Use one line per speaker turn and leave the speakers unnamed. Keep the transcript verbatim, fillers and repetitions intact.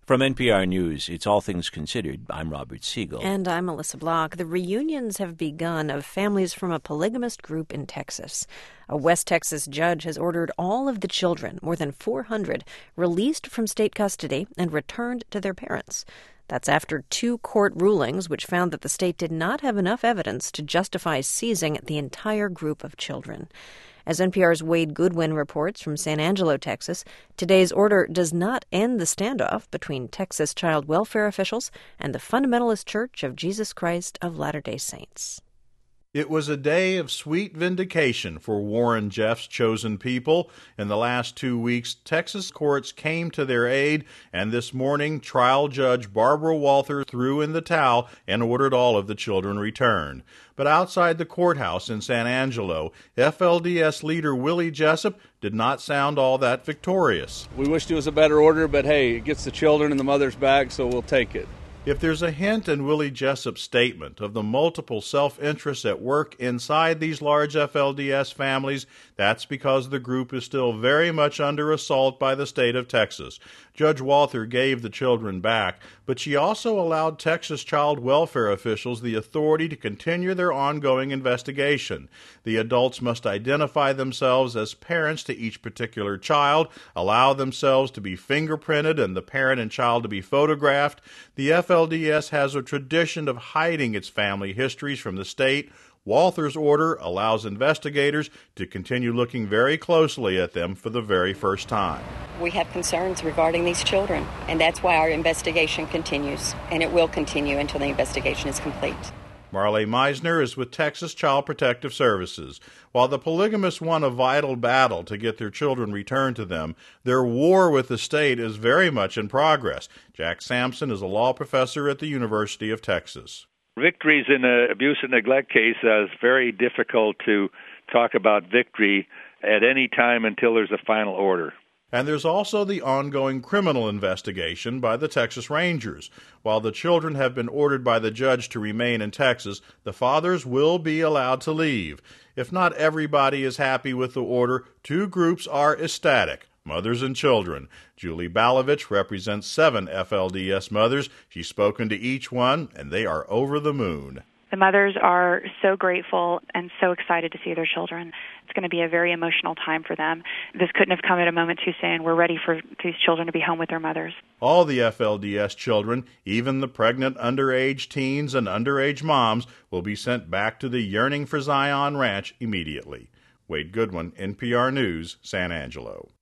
From N P R News, it's All Things Considered. I'm Robert Siegel.
And I'm Melissa Block. The reunions have begun of families from a polygamist group in Texas. A West Texas judge has ordered all of the children, more than four hundred, released from state custody and returned to their parents. That's after two court rulings which found that the state did not have enough evidence to justify seizing the entire group of children. As N P R's Wade Goodwin reports from San Angelo, Texas, today's order does not end the standoff between Texas child welfare officials and the Fundamentalist Church of Jesus Christ of Latter-day Saints.
It was a day of sweet vindication for Warren Jeff's chosen people. In the last two weeks, Texas courts came to their aid, and this morning, trial judge Barbara Walther threw in the towel and ordered all of the children returned. But outside the courthouse in San Angelo, F L D S leader Willie Jessup did not sound all that victorious.
We wished it was a better order, but hey, it gets the children and the mothers back, so we'll take it.
If there's a hint in Willie Jessup's statement of the multiple self-interests at work inside these large F L D S families, that's because the group is still very much under assault by the state of Texas. Judge Walther gave the children back, but she also allowed Texas child welfare officials the authority to continue their ongoing investigation. The adults must identify themselves as parents to each particular child, allow themselves to be fingerprinted and the parent and child to be photographed. The F L D S has a tradition of hiding its family histories from the state. Walther's order allows investigators to continue looking very closely at them for the very first time.
We have concerns regarding these children, and that's why our investigation continues, and it will continue until the investigation is complete.
Marley Meisner is with Texas Child Protective Services. While the polygamists won a vital battle to get their children returned to them, their war with the state is very much in progress. Jack Sampson is a law professor at the University of Texas.
Victories in an abuse and neglect case uh, is very difficult to talk about victory at any time until there's a final order.
And there's also the ongoing criminal investigation by the Texas Rangers. While the children have been ordered by the judge to remain in Texas, the fathers will be allowed to leave. If not everybody is happy with the order, two groups are ecstatic. Mothers and children. Julie Balovich represents seven F L D S mothers. She's spoken to each one, and they are over the moon.
The mothers are so grateful and so excited to see their children. It's going to be a very emotional time for them. This couldn't have come at a moment too soon. We're ready for these children to be home with their mothers.
All the F L D S children, even the pregnant underage teens and underage moms, will be sent back to the Yearning for Zion Ranch immediately. Wade Goodwin, N P R News, San Angelo.